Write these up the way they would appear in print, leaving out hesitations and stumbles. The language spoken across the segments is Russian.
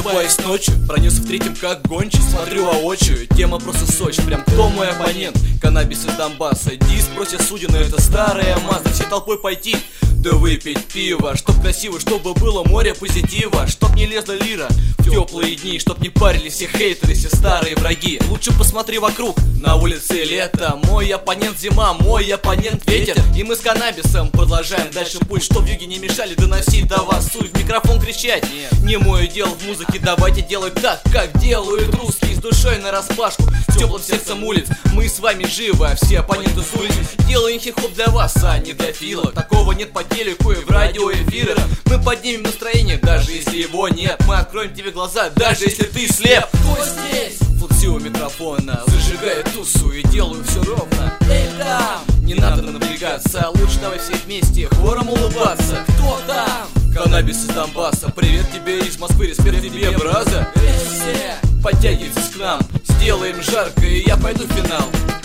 Просыпаясь ночью, пронесся в третьем как гончий. Смотрю воочию, тема просто сочь. Прям кто мой оппонент? Каннабис из Донбасса. Дис против Судина, это старая Мазда. Всей толпой пойти, да выпить пиво. Чтоб красиво, чтобы было море позитива. Чтоб не лезла лира в теплые дни. Чтоб не парились все хейтеры, все старые враги. Лучше посмотри вокруг, на улице лето. Мой оппонент зима, мой оппонент ветер. И мы с каннабисом продолжаем дальше путь. Чтоб юги не мешали доносить до вас суть. В микрофон кричать, не мое дело в музыке. Давайте делать так, как делают русские. С душой нараспашку, с теплым сердцем улиц. Мы с вами живы, а все оппоненты с улиц. Делаем хип-хоп для вас, а не для фила. Такого нет по телеку и в радиоэфирах. Мы поднимем настроение, даже если его нет. Мы откроем тебе глаза, даже если ты слеп. Кто здесь? Флексию у микрофона, зажигаю тусу и делаю все ровно. Эй, там! Не надо напрягаться, лучше давай все вместе хором улыбаться. Кто там? Каннабис из Донбасса. Привет тебе из Москвы, респект тебе, браза. Все подтягивайтесь к нам, сделаем жарко, и я пойду в финал.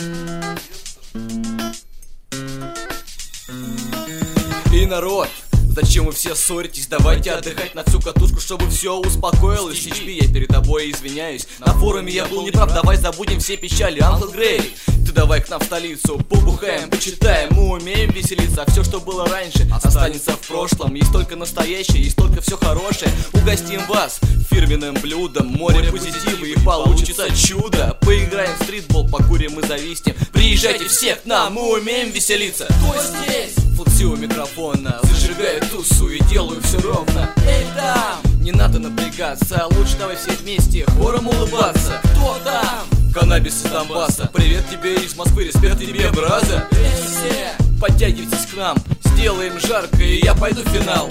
И народ, зачем вы все ссоритесь? Давайте отдыхать на всю катушку, чтобы все успокоилось. HP, я перед тобой извиняюсь. На форуме я был неправ, давай забудем все печали. Анкл Грей, ты давай к нам в столицу. Побухаем, почитаем, мы умеем веселиться. А все, что было раньше, останется в прошлом. Есть только настоящее, есть только все хорошее. Угостим вас фирменным блюдом. Море позитива и получится чудо. Поиграем в стритбол, покурим и зависнем. Приезжайте все к нам, мы умеем веселиться. Кто здесь? Флексию у микрофона, зажигаю тусу и делаю все ровно. Эй, там! Не надо напрягаться, лучше давай все вместе хором улыбаться. Кто там? Каннабис из Донбасса. Привет тебе из Москвы, респект тебе, браза. Все подтягивайтесь к нам, сделаем жарко, и я пойду в финал.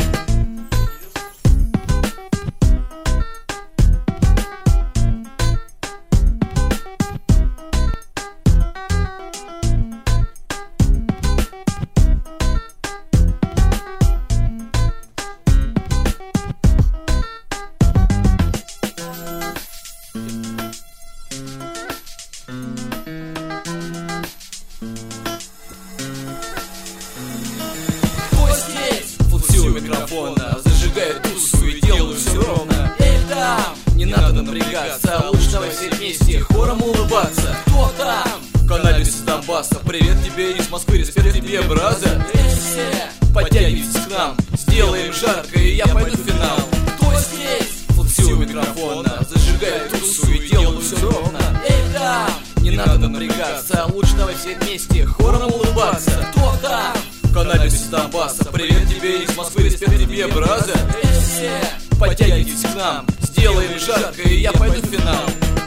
Микрофона, зажигаю тусу и делаю все ровно. Эй, там! Не надо напрягаться, лучше давай все вместе хором улыбаться. Кто там? Каннабис из Донбасса. Привет тебе из Москвы, респект тебе, браза. Все подтягивайтесь к нам, сделаем жарко, и я пойду в финал. Кто здесь? Флексию у микрофона, зажигаю тусу и делаю все ровно. Эй, там! Не надо напрягаться, лучше давай все вместе хором улыбаться. Кто там? Каннабис из Донбасса. Привет тебе из Москвы, респект тебе, браза. Все подтягивайтесь к нам, сделаем жарко, и я пойду в финал.